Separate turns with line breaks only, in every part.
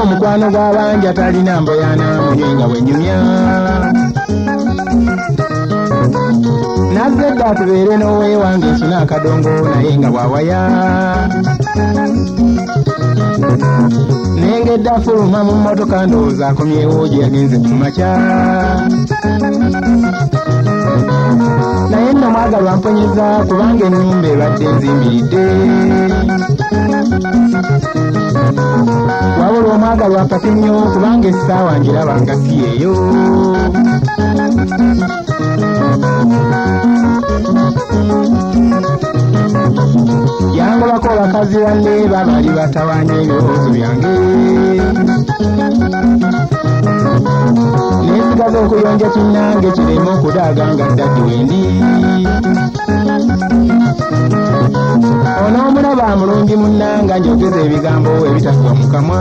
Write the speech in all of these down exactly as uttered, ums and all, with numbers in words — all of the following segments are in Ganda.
omukwano gw'abanja talina mboyana munyenga bwenyumya nazze dda tubeere n'oweewange nsina akadongo naye nga bwawaya nengedde afuluma mu mmotoka ndowooza akomyewo gye yagenze kumakya naye nno mwagalwa mponyeza kubanga ennyumba ebadde nzimbiridde wabula omwagalwa mpati nnyo kubanga essaawa ngiraba nga si eyo yangolako bakazi banne babali batawanya ebirowoozo byange nesigaza okuyonja kinnange kireme okudaaga nga ddaddi wendi onoomulaba mulungi munnanga njogeza ebigambo ebitakuwa mu kamwa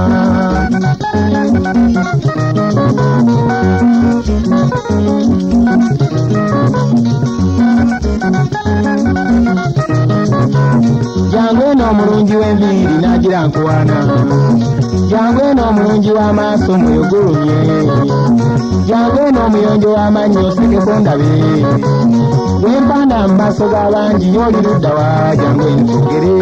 jangu eno omulungi w'enviiri n'agira nkuwaana jangu eno omulungi w'amaaso mweyogolumye jangu eno omuyonjo w'amannyo sekeko ndabe wempanda mu maaso g'abangi y'oli ludda wa jangu eno twogere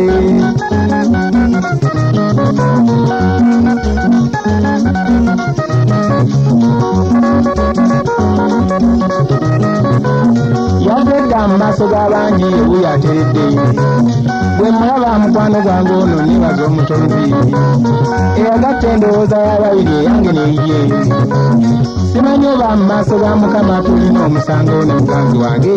yadda mu maaso g'abangi ebuya ateredde bwe mulaba mukwano gwange ono nebaza omutonzi eyagatta endowooza y'ababiri eyange neyiye simanyi oba mu maaso ga mukama tulina omusango ne muganzi wange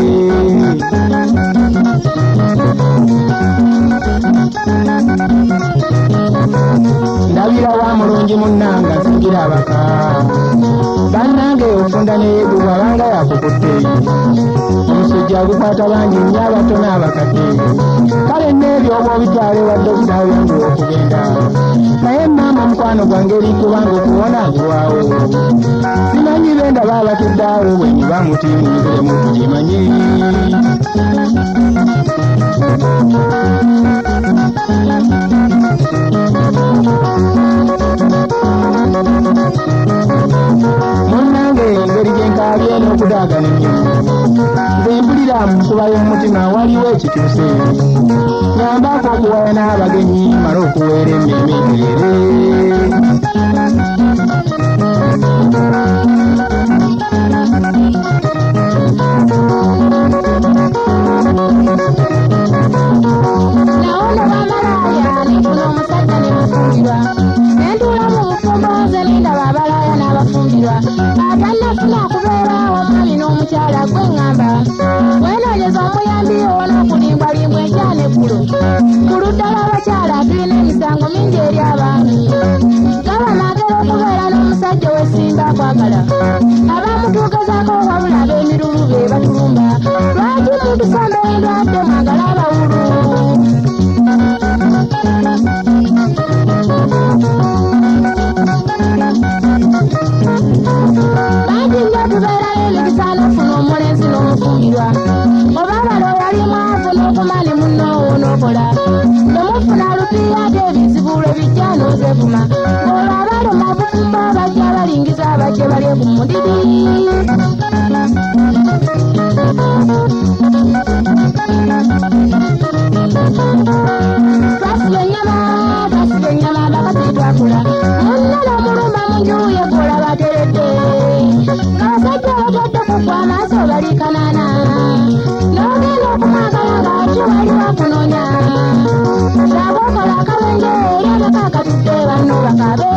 ndabira wa mulungi munnanga nsingira abaka bannange ofunda neyeegu bwabanga yakukutte omusujja gukwata bangi nnyo abato n'abakadde kale n'ebyo oba obitwale wadde okutaawo yange okugenda naye maama mukwano gwange eri kubanga okuwona agulwawo simanyi bendaba abatudde awo bwe nyiba muti munyigire muntu gyemanyi munnange engeri gyenkaabye n'okudaagana ennyo nze mpulira mu nkuba y'omutima waliwo ekituuse nyambako okuwaya n'abagenyi male okuweera emmeeme engerere
naona bamalaya nifuna omusajja nemufumbirwa nentuula mu bufumbo nze nindaba abalaya n'abafumbirwa atannafuna okubeera omwami n'omukyala gwe ŋŋamba wenoonyeza omuyambi owona okulimbwalimbwa ekyana eggulo ku ludda lw'abakyala tulina emisango mingi eri abaami gaba naagera okubeera n'omusajja wesimba akwagala abamutuugezaako wabula ab'emirulu be batulumba lwaki mutusamba endwadde mwagala abawulu bangi nnyo tubeerayo emikisa n'ofuna omulenzi n'omufumbirwa oba balo yali mwavu n'okuma ne munnoowo n'okola temufuna lupiira ate ebizibu lwe bijja n'ozevuma olwo abali mu bufumbo bajja balingiza abajje bali ku mudidi twasiba ennyama twasiba ennyama bakati twakula munnala omulumba munju yekola bateredde n'abasajja batadde kugwa amaaso balikanaana n'ogenda okumwagala ng'ate wali wakunoonya kyabaokola akabenje eri amaka akatudde banno bakabe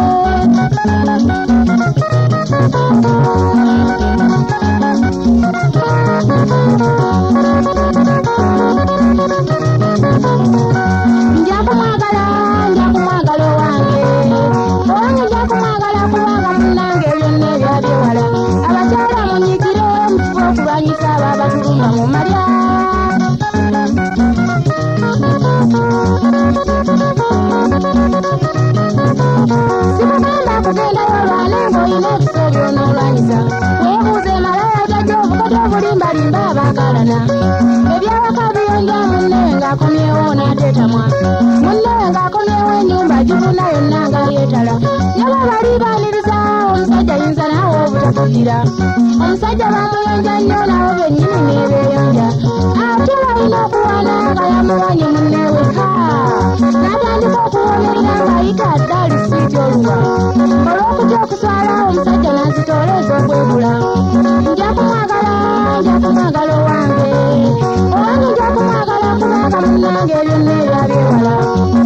njakumwagala njakumwagala owange owange njakumwagala kubanga munnange byonna ebyabyewala abakyala munyigire mukifu okulwanyisa abo abatulumba mu malya simugenda kugendayo olwane ng'olina ebiso by'onoolwanyisa weebuuze malaya jajja obukata obulimbalimba abaagalana ebyawaka biyonja munne ng'akomyewo n'ateetamwa munne ng'akomyewo ennyumba gibuna yonna nga yeetala omusajja bamuyonja nnyo nabo bennyini nebeeyonja ate balina okuwana nga yamuwanye munneweka n'atandika okuwolerera ng'ayita addaali siiti oluwa olw'okutya okuswala omusajja n'azitoola ez'okwegula nja kumwagala nja kumwagala owange owange nja kumwagala kubanga munnange ebyonna ebyabyewala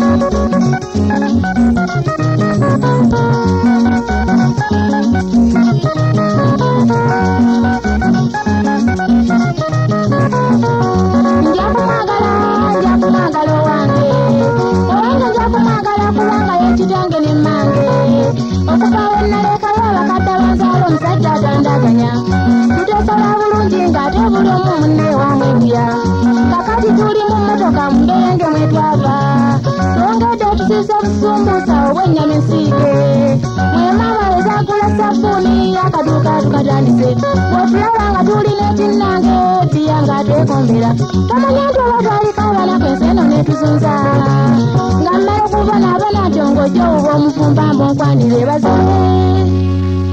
tutesola bulungi ng'ate buli omu munne wamwebya kakati tuli mu mmotoka mubeyenge mwetwava twongedde tusiise busumbuusa obwennyama ensiike mwemama ezagula sabbuuni y'akaduuka tukatandise bwotulaba nga tulina ekinnange eddiya ng'atwekombera tomanye nti oba twaliko abanako ensi eno n'etuzunza nga mmala okuva n'abana nti ng'ojja oba omufumba mbonkwanire bazibe